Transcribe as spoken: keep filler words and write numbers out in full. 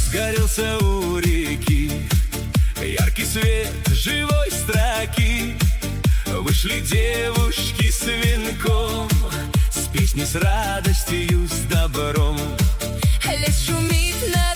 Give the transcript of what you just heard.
разгорелся у реки. Яркий свет живой строки. Вышли девушки с венком, с песней, с радостью, с добром. Лес шумит на